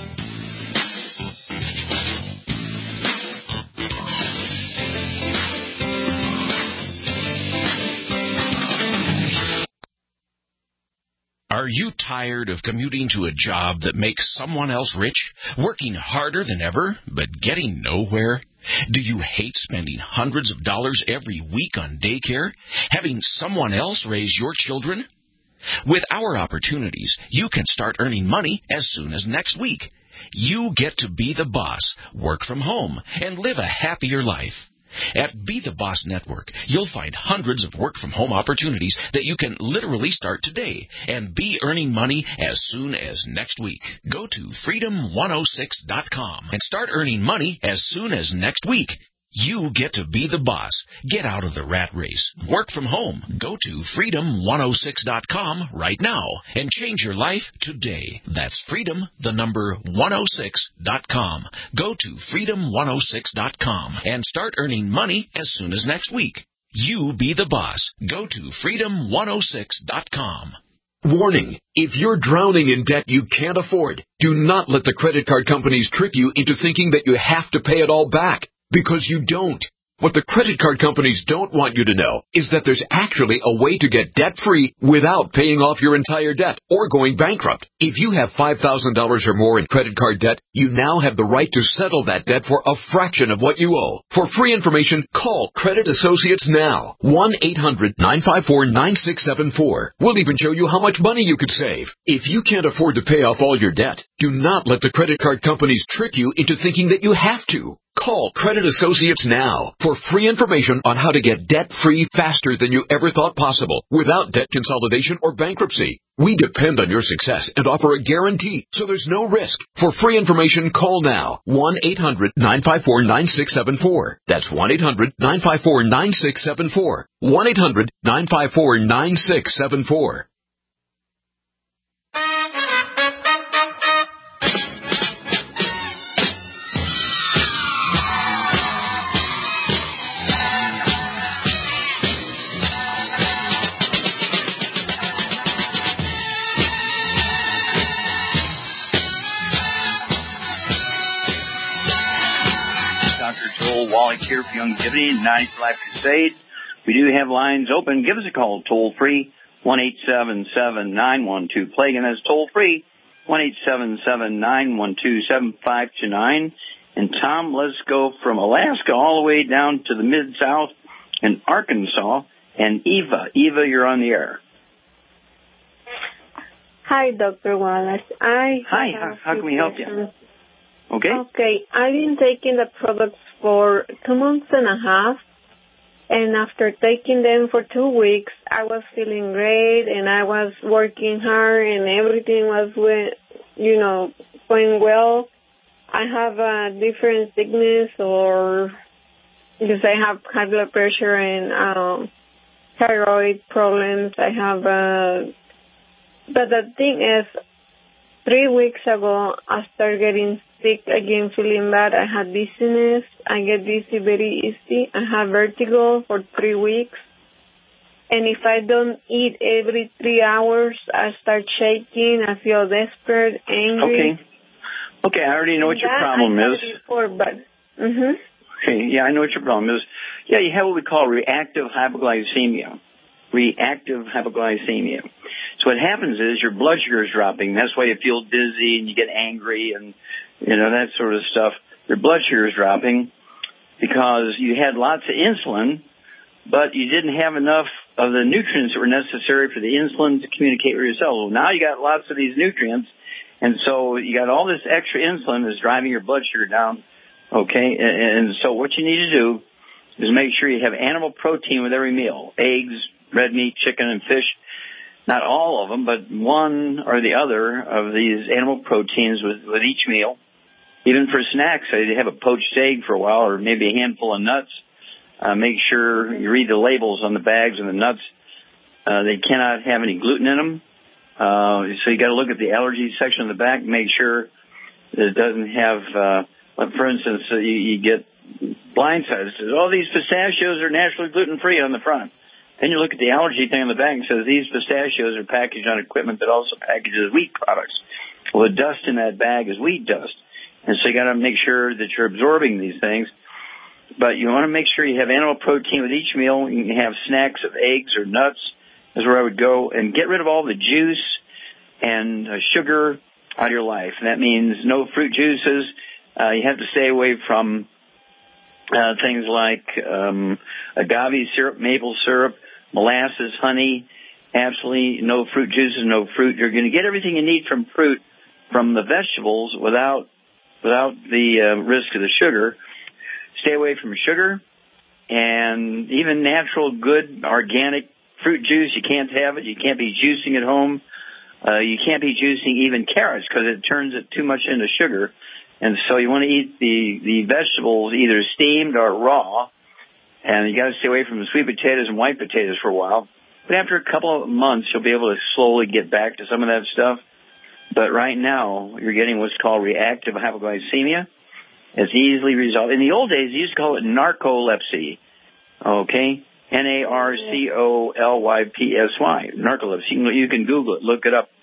Are you tired of commuting to a job that makes someone else rich, working harder than ever, but getting nowhere? Do you hate spending hundreds of dollars every week on daycare, having someone else raise your children? With our opportunities, you can start earning money as soon as next week. You get to be the boss, work from home, and live a happier life. At Be the Boss Network, you'll find hundreds of work-from-home opportunities that you can literally start today and be earning money as soon as next week. Go to freedom one oh six dot com and start earning money as soon as next week. You get to be the boss. Get out of the rat race. Work from home. Go to freedom one oh six dot com right now and change your life today. That's freedom, the number one oh six dot com. Go to freedom one oh six dot com and start earning money as soon as next week. You be the boss. Go to freedom one oh six dot com. Warning, if you're drowning in debt you can't afford, do not let the credit card companies trick you into thinking that you have to pay it all back. Because you don't. What the credit card companies don't want you to know is that there's actually a way to get debt-free without paying off your entire debt or going bankrupt. If you have five thousand dollars or more in credit card debt, you now have the right to settle that debt for a fraction of what you owe. For free information, call Credit Associates now. one eight hundred nine five four nine six seven four. We'll even show you how much money you could save. If you can't afford to pay off all your debt, do not let the credit card companies trick you into thinking that you have to. Call Credit Associates now for free information on how to get debt-free faster than you ever thought possible without debt consolidation or bankruptcy. We depend on your success and offer a guarantee, so there's no risk. For free information, call now. one eight hundred nine five four nine six seven four. That's one eight hundred nine five four nine six seven four. one eight hundred nine five four nine six seven four. Wallach here for Youngevity, ninety for Life Crusade. We do have lines open. Give us a call toll-free, one eight seven seven, nine one two, play. Again, that's toll-free, one eight seven seven, nine one two, seven five two nine. And, Tom, let's go from Alaska all the way down to the Mid-South in Arkansas. And Eva. Eva, you're on the air. Hi, Doctor Wallace. I Hi, how, how can we help you? Okay. Okay, I've been taking the products for two months and a half, and after taking them for two weeks, I was feeling great, and I was working hard, and everything was, you know, going well. I have a different sickness, or because I have high blood pressure and um, thyroid problems. I have, uh, but the thing is, three weeks ago, I started getting sick again, feeling bad. I had dizziness. I get dizzy very easy. I have vertigo for three weeks. And if I don't eat every three hours, I start shaking. I feel desperate, angry. Okay. Okay, I already know what your that problem I is. Before, but, mm-hmm. Okay, yeah, I know what your problem is. Yeah, you have what we call reactive hypoglycemia. Reactive hypoglycemia. So what happens is your blood sugar is dropping. That's why you feel dizzy and you get angry and, you know, that sort of stuff. Your blood sugar is dropping because you had lots of insulin, but you didn't have enough of the nutrients that were necessary for the insulin to communicate with your cells. Well, now you got lots of these nutrients, and so you got all this extra insulin that's driving your blood sugar down, okay? And, and so what you need to do is make sure you have animal protein with every meal, eggs, red meat, chicken, and fish. Not all of them, but one or the other of these animal proteins with, with each meal. Even for snacks, say they have a poached egg for a while or maybe a handful of nuts. Uh, make sure you read the labels on the bags and the nuts. Uh, they cannot have any gluten in them. Uh, so you got to look at the allergy section of the back and make sure that it doesn't have, uh, like for instance, uh, you, you get blindsided. It says, oh, these pistachios are naturally gluten-free on the front. Then you look at the allergy thing on the back and it says these pistachios are packaged on equipment that also packages wheat products. Well, the dust in that bag is wheat dust. And so you got to make sure that you're absorbing these things. But you want to make sure you have animal protein with each meal. You can have snacks of eggs or nuts is where I would go. And get rid of all the juice and uh, sugar out of your life. And that means no fruit juices. Uh, you have to stay away from uh, things like um, agave syrup, maple syrup, molasses, honey. Absolutely no fruit juices, no fruit. You're going to get everything you need from fruit from the vegetables without without the uh, risk of the sugar. Stay away from sugar and even natural, good, organic fruit juice. You can't have it. You can't be juicing at home. Uh, you can't be juicing even carrots because it turns it too much into sugar. And so you want to eat the, the vegetables either steamed or raw. And you got to stay away from the sweet potatoes and white potatoes for a while. But after a couple of months, you'll be able to slowly get back to some of that stuff. But right now, you're getting what's called reactive hypoglycemia. It's easily resolved. In the old days, they used to call it narcolepsy. Okay? N A R C O L Y P S Y. Narcolepsy. You can, you can Google it. Look it up.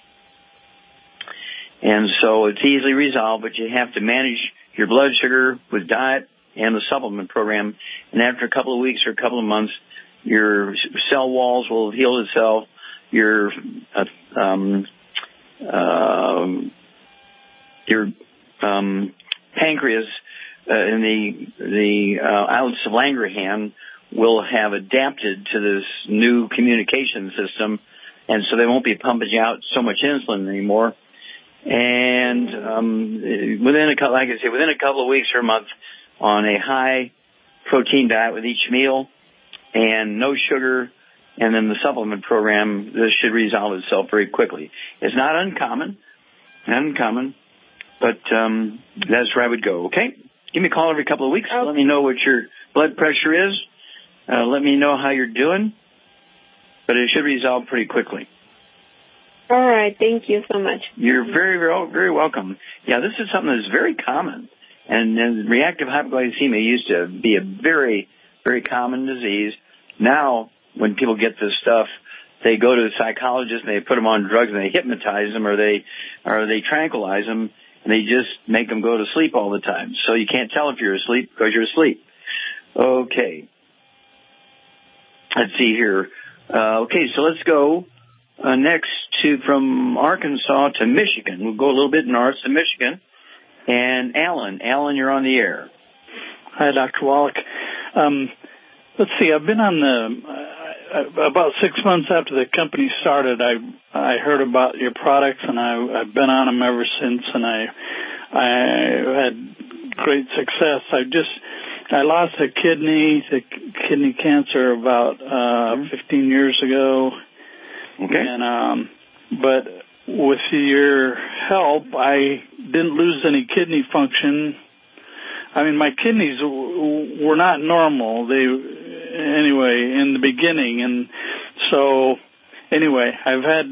And so it's easily resolved, but you have to manage your blood sugar with diet and the supplement program. And after a couple of weeks or a couple of months, your cell walls will have healed itself. Your uh, um, uh, your um, pancreas uh, and the the uh, islets of Langerhans will have adapted to this new communication system, and so they won't be pumping out so much insulin anymore. And um, within a couple, like I say, within a couple of weeks or a month, on a high protein diet with each meal and no sugar, and then the supplement program, this should resolve itself very quickly. It's not uncommon, not uncommon, but um, that's where I would go, okay? Give me a call every couple of weeks. Okay. Let me know what your blood pressure is. Uh, let me know how you're doing, but it should resolve pretty quickly. All right. Thank you so much. You're very, very, very welcome. Yeah, this is something that's very common, and, and reactive hypoglycemia used to be a very, very common disease. Now, when people get this stuff, they go to a psychologist and they put them on drugs and they hypnotize them or they or they tranquilize them and they just make them go to sleep all the time. So you can't tell if you're asleep because you're asleep. Okay. let's see here. Uh, okay, so let's go uh, next to from Arkansas to Michigan. We'll go a little bit north to Michigan. And Alan, Alan, you're on the air. Hi, Doctor Wallach. Um, let's see, I've been on the, uh, about six months after the company started, I I heard about your products, and I, I've been on them ever since, and I I had great success. I just, I lost a kidney, to kidney cancer about uh, fifteen years ago. Okay. And, um, but with your help, I didn't lose any kidney function. I mean, my kidneys w- were not normal. They, anyway, in the beginning. And so, anyway, I've had,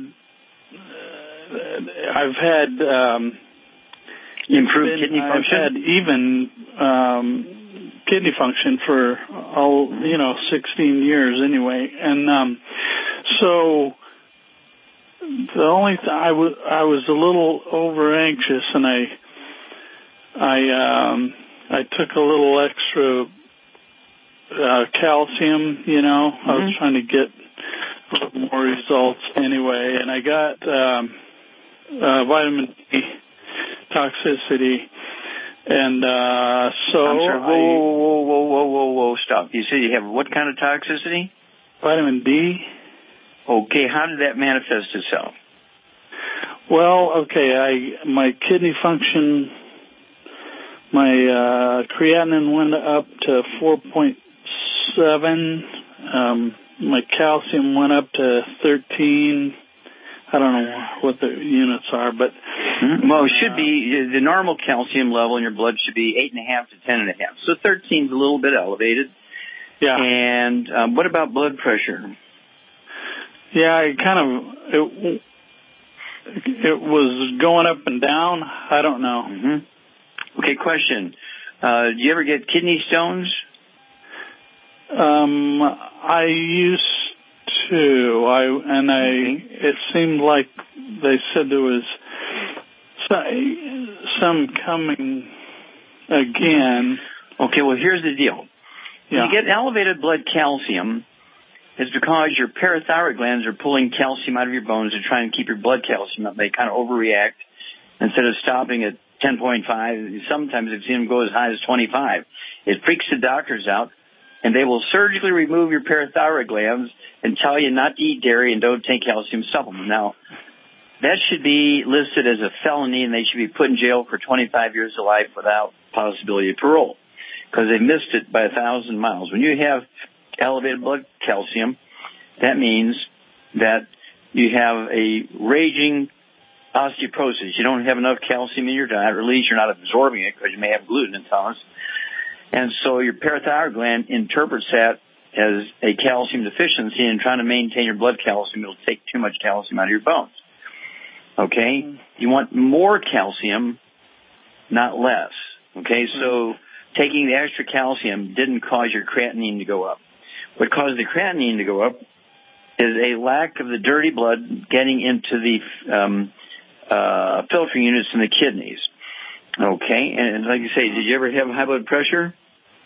uh, I've had, um, improved been, kidney function? I've had even, um, kidney function for all, you know, sixteen years anyway. And, um, so, the only th- I was I was a little over anxious, and I I um I took a little extra uh, calcium. You know, mm-hmm. I was trying to get a little more results anyway, and I got um, uh, vitamin D toxicity, and uh, so I'm sorry, whoa, I, whoa, whoa, whoa, whoa, whoa, stop! You said you have what kind of toxicity? Vitamin D. Okay, how did that manifest itself? Well, okay, I my kidney function, my uh, creatinine went up to four point seven. Um, my calcium went up to thirteen. I don't know what the units are, but mm-hmm. well, it should be the normal calcium level in your blood should be eight and a half to ten and a half. So thirteen is a little bit elevated. Yeah. And um, what about blood pressure? Yeah, it kind of, it, it was going up and down. I don't know. Mm-hmm. Okay, question. Uh, do you ever get kidney stones? Um, I used to. I and I. Mm-hmm. It seemed like they said there was some, some coming again. Okay, well, here's the deal. Yeah. You get elevated blood calcium. It's because your parathyroid glands are pulling calcium out of your bones to try and keep your blood calcium up. They kind of overreact. Instead of stopping at ten point five, sometimes I've seen them go as high as twenty-five. It freaks the doctors out, and they will surgically remove your parathyroid glands and tell you not to eat dairy and don't take calcium supplement. Now, that should be listed as a felony, and they should be put in jail for twenty-five years of life without possibility of parole because they missed it by a thousand miles. When you have elevated blood calcium, that means that you have a raging osteoporosis. You don't have enough calcium in your diet, or at least you're not absorbing it because you may have gluten intolerance. And so your parathyroid gland interprets that as a calcium deficiency, and trying to maintain your blood calcium, it'll take too much calcium out of your bones. Okay? Mm-hmm. You want more calcium, not less. Okay? Mm-hmm. So taking the extra calcium didn't cause your creatinine to go up. What caused the creatinine to go up is a lack of the dirty blood getting into the um, uh, filtering units in the kidneys. Okay, and like you say, did you ever have high blood pressure?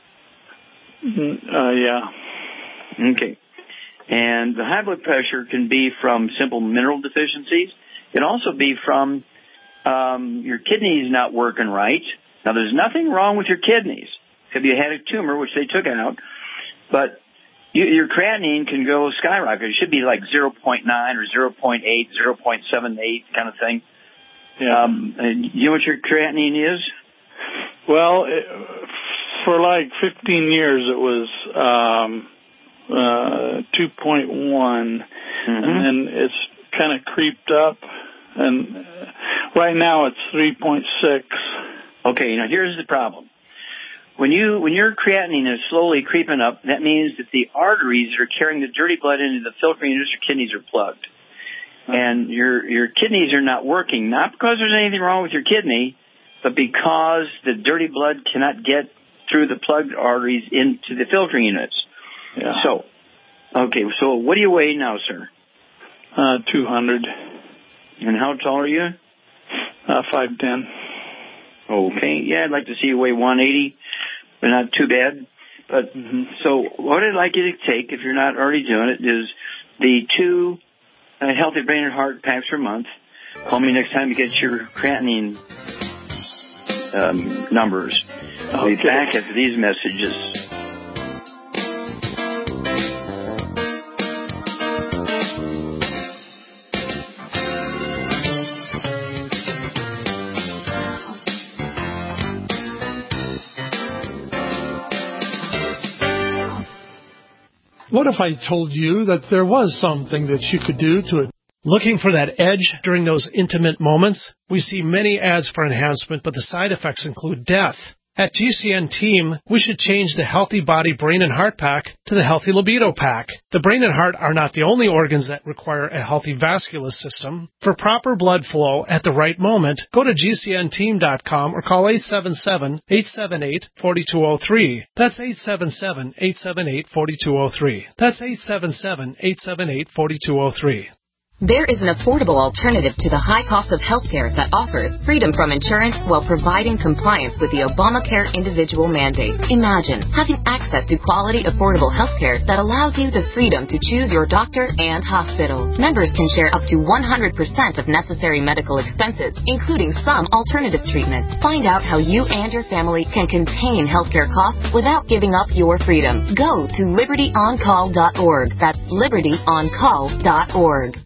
Uh, yeah. Okay. And the high blood pressure can be from simple mineral deficiencies. It can also be from um, your kidneys not working right. Now, there's nothing wrong with your kidneys. If you had a tumor, which they took out, but you, your creatinine can go skyrocket. It should be like zero point nine or zero point eight, zero point seven eight kind of thing. Yeah. Um, you know what your creatinine is? Well, it, for like fifteen years, it was um, uh, two point one, mm-hmm. and then it's kind of creeped up, and right now it's three point six. Okay, now here's the problem. When you when your creatinine is slowly creeping up, that means that the arteries that are carrying the dirty blood into the filtering units, your kidneys are plugged. And your your kidneys are not working, not because there's anything wrong with your kidney, but because the dirty blood cannot get through the plugged arteries into the filtering units. Yeah. So, okay, so what do you weigh now, sir? Uh, two hundred. And how tall are you? Uh, five ten. Okay, yeah, I'd like to see you weigh one eighty, but not too bad. But mm-hmm. So what I'd like you to take, if you're not already doing it, is the two uh, Healthy Brain and Heart packs per month. Call me next time you get your creatinine um, numbers. I'll okay. be back after these messages. What if I told you that there was something that you could do to it? Looking for that edge during those intimate moments? We see many ads for enhancement, but the side effects include death. At G C N Team, we should change the Healthy Body Brain and Heart Pack to the Healthy Libido Pack. The brain and heart are not the only organs that require a healthy vascular system. For proper blood flow at the right moment, go to G C N team dot com or call eight seven seven, eight seven eight, four two zero three. That's eight seven seven, eight seven eight, four two zero three. That's eight seven seven, eight seven eight, four two zero three. There is an affordable alternative to the high cost of healthcare that offers freedom from insurance while providing compliance with the Obamacare individual mandate. Imagine having access to quality, affordable healthcare that allows you the freedom to choose your doctor and hospital. Members can share up to one hundred percent of necessary medical expenses, including some alternative treatments. Find out how you and your family can contain healthcare costs without giving up your freedom. Go to liberty on call dot org. That's liberty on call dot org.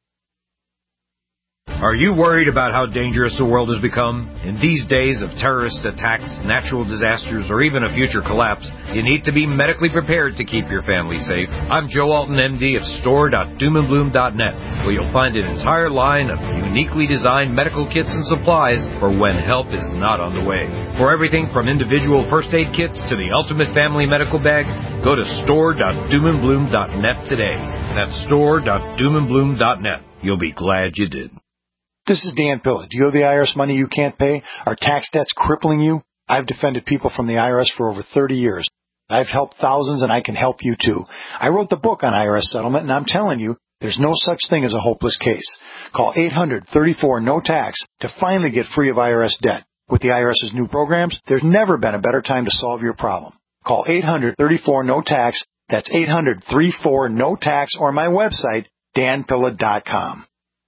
Are you worried about how dangerous the world has become? In these days of terrorist attacks, natural disasters, or even a future collapse, you need to be medically prepared to keep your family safe. I'm Joe Alton, M D of store dot doom and bloom dot net, where you'll find an entire line of uniquely designed medical kits and supplies for when help is not on the way. For everything from individual first aid kits to the ultimate family medical bag, go to store dot doom and bloom dot net today. That's store dot doom and bloom dot net. You'll be glad you did. This is Dan Pilla. Do you owe the I R S money you can't pay? Are tax debts crippling you? I've defended people from the I R S for over thirty years. I've helped thousands, and I can help you too. I wrote the book on I R S settlement, and I'm telling you, there's no such thing as a hopeless case. Call eight hundred, thirty-four, no tax to finally get free of I R S debt. With the IRS's new programs, there's never been a better time to solve your problem. Call eight hundred, thirty-four, no tax. That's eight hundred, thirty-four, no tax, or my website, dan pilla dot com.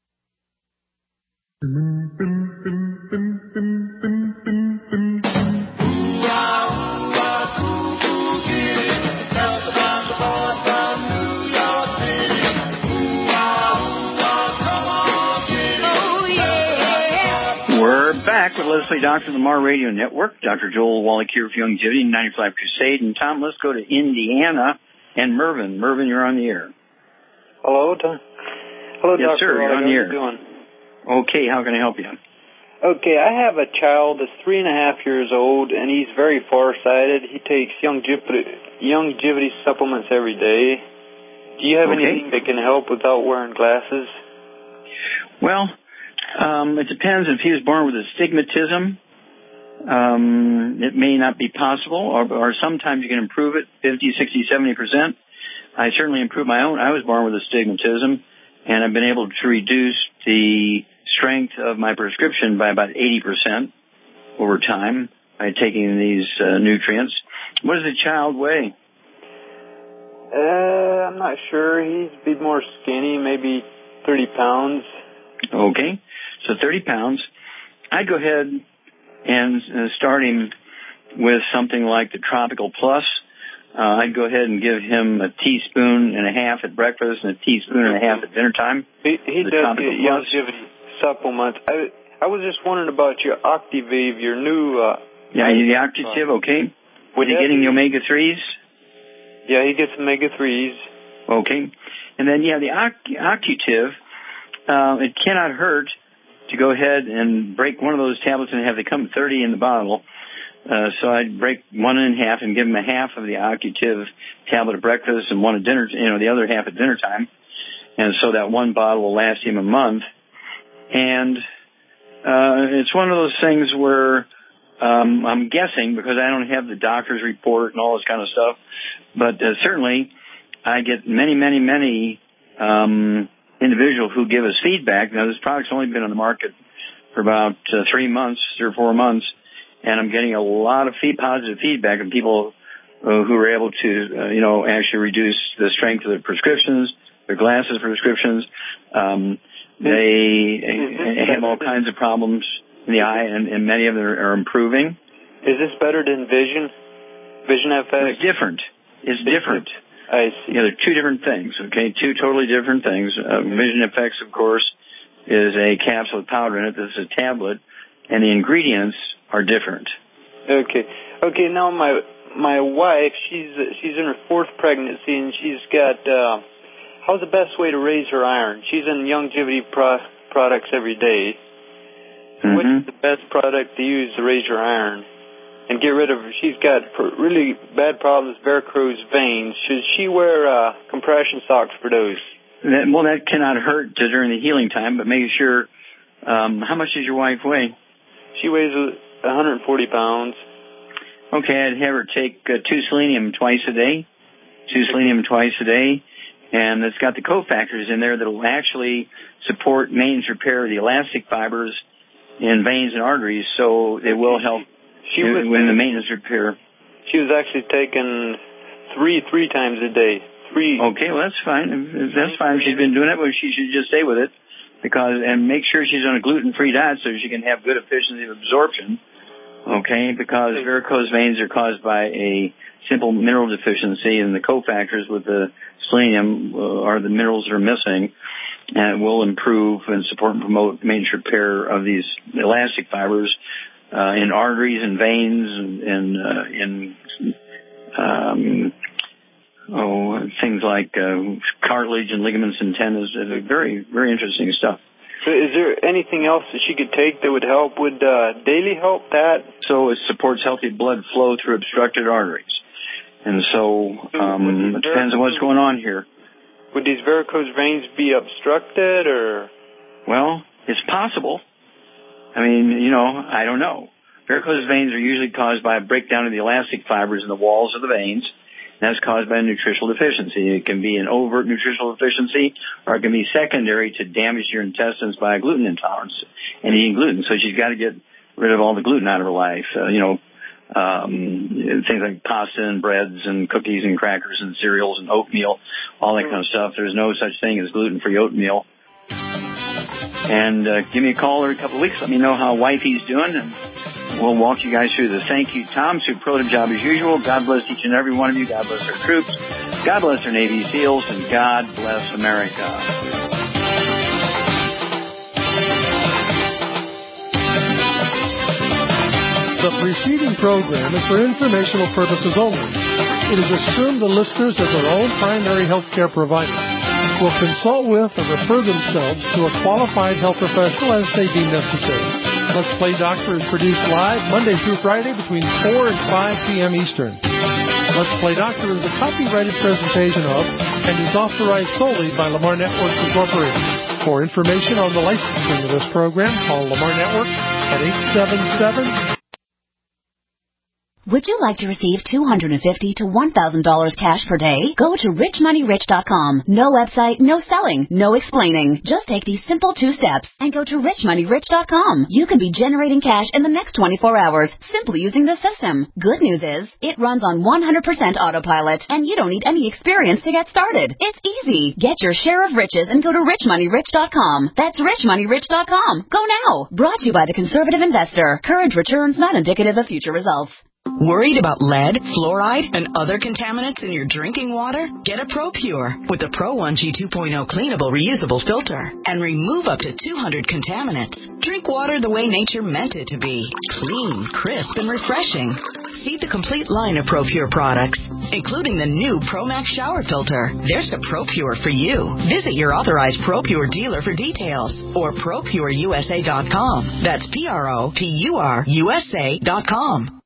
We're back with Leslie Doctor of the Mar Radio Network. Doctor Joel Wallach here for Longevity and ninety-five Crusade. And Tom, let's go to Indiana and Mervyn. Mervyn, you're on the air. Hello, Tom. Hello, yes, Doctor sir. You're on the air. How are you doing? Okay, how can I help you? Okay, I have a child that's three and a half years old, and he's very farsighted. He takes longevity, longevity supplements every day. Do you have okay. anything that can help without wearing glasses? Well, um, it depends. If he was born with astigmatism, um, it may not be possible, or, or sometimes you can improve it fifty, sixty, seventy percent. I certainly improved my own. I was born with astigmatism, and I've been able to reduce the strength of my prescription by about eighty percent over time by taking these uh, nutrients. What does the child weigh? Uh, I'm not sure. He's a bit more skinny, maybe thirty pounds. Okay, so thirty pounds. I'd go ahead and uh, start him with something like the Tropical Plus. Uh, I'd go ahead and give him a teaspoon and a half at breakfast and a teaspoon and a half at dinner time. He, he does get longevity supplements. I I was just wondering about your Octavave, your new... Uh, yeah, the Octavave, okay. Was he getting the omega threes? Yeah, he gets omega threes. Okay. And then, yeah, the Octavave, uh, it cannot hurt to go ahead and break one of those tablets and have they come thirty in the bottle. Uh, so I'd break one in half and give him a half of the Octavave tablet at breakfast and one at dinner, you know, the other half at dinner time. And so that one bottle will last him a month. And uh, it's one of those things where um, I'm guessing, because I don't have the doctor's report and all this kind of stuff, but uh, certainly I get many, many, many um, individuals who give us feedback. Now, this product's only been on the market for about uh, three months, three or four months, and I'm getting a lot of fee- positive feedback, and people uh, who were able to, uh, you know, actually reduce the strength of their prescriptions, their glasses prescriptions. Um, they mm-hmm. have all kinds of problems in the eye, and, and many of them are improving. Is this better than vision? Vision F X? It's different. It's different. I see. You know, they're two different things, okay? Two totally different things. Uh, Vision F X, of course, is a capsule with powder in it. This is a tablet, and the ingredients are different. Okay. Okay, now my my wife, she's she's in her fourth pregnancy, and she's got, uh, how's the best way to raise her iron? She's in Youngevity pro- products every day. Mm-hmm. What's the best product to use to raise her iron and get rid of her? She's got really bad problems, varicose veins. Should she wear uh, compression socks for those? That, well, that cannot hurt during the healing time, but make sure, um, how much does your wife weigh? She weighs one hundred forty pounds. Okay, I'd have her take uh, two selenium twice a day, two selenium twice a day, and it's got the cofactors in there that will actually support maintenance repair of the elastic fibers in veins and arteries, so it will help she was, in the maintenance repair. She was actually taking three three times a day. Three. Okay, well, that's fine. If that's fine. If she's been doing it, well, she should just stay with it, because and make sure she's on a gluten-free diet so she can have good efficiency of absorption. Okay, because varicose veins are caused by a simple mineral deficiency, and the cofactors with the selenium uh, are the minerals that are missing, and it will improve and support and promote maintenance repair of these elastic fibers uh, in arteries and veins and, and uh, in um, oh things like uh, cartilage and ligaments and tendons. Uh, very, very interesting stuff. So is there anything else that she could take that would help? Would uh, daily help that? So it supports healthy blood flow through obstructed arteries. And so um, it depends on what's going on here. Would these varicose veins be obstructed or? Well, it's possible. I mean, you know, I don't know. Varicose veins are usually caused by a breakdown of the elastic fibers in the walls of the veins. That's caused by a nutritional deficiency. It can be an overt nutritional deficiency, or it can be secondary to damage to your intestines by a gluten intolerance and eating gluten. So she's got to get rid of all the gluten out of her life. Uh, you know, um, things like pasta and breads and cookies and crackers and cereals and oatmeal, all that kind of stuff. There's no such thing as gluten-free oatmeal. And uh, give me a call every couple of weeks. Let me know how wifey's doing, and we'll walk you guys through this. Thank you, Tom. Super job as usual. God bless each and every one of you. God bless our troops. God bless our Navy SEALs, and God bless America. The preceding program is for informational purposes only. It is assumed the listeners as their own primary health care provider will consult with or refer themselves to a qualified health professional as they deem necessary. Let's Play Doctor is produced live Monday through Friday between four and five p.m. Eastern. Let's Play Doctor is a copyrighted presentation of and is authorized solely by Lamar Networks Incorporated. For information on the licensing of this program, call Lamar Networks at eight seven seven. Would you like to receive two hundred fifty dollars to one thousand dollars cash per day? Go to rich money rich dot com. No website, no selling, no explaining. Just take these simple two steps and go to rich money rich dot com. You can be generating cash in the next twenty-four hours simply using the system. Good news is, it runs on one hundred percent autopilot and you don't need any experience to get started. It's easy. Get your share of riches and go to rich money rich dot com. That's rich money rich dot com. Go now. Brought to you by the Conservative Investor. Current returns not indicative of future results. Worried about lead, fluoride, and other contaminants in your drinking water? Get a ProPure with the Pro one G two point oh cleanable reusable filter and remove up to two hundred contaminants. Drink water the way nature meant it to be. Clean, crisp, and refreshing. See the complete line of ProPure products, including the new ProMax shower filter. There's a ProPure for you. Visit your authorized ProPure dealer for details or pro pure u s a dot com. That's P R O P U R U S A dot com.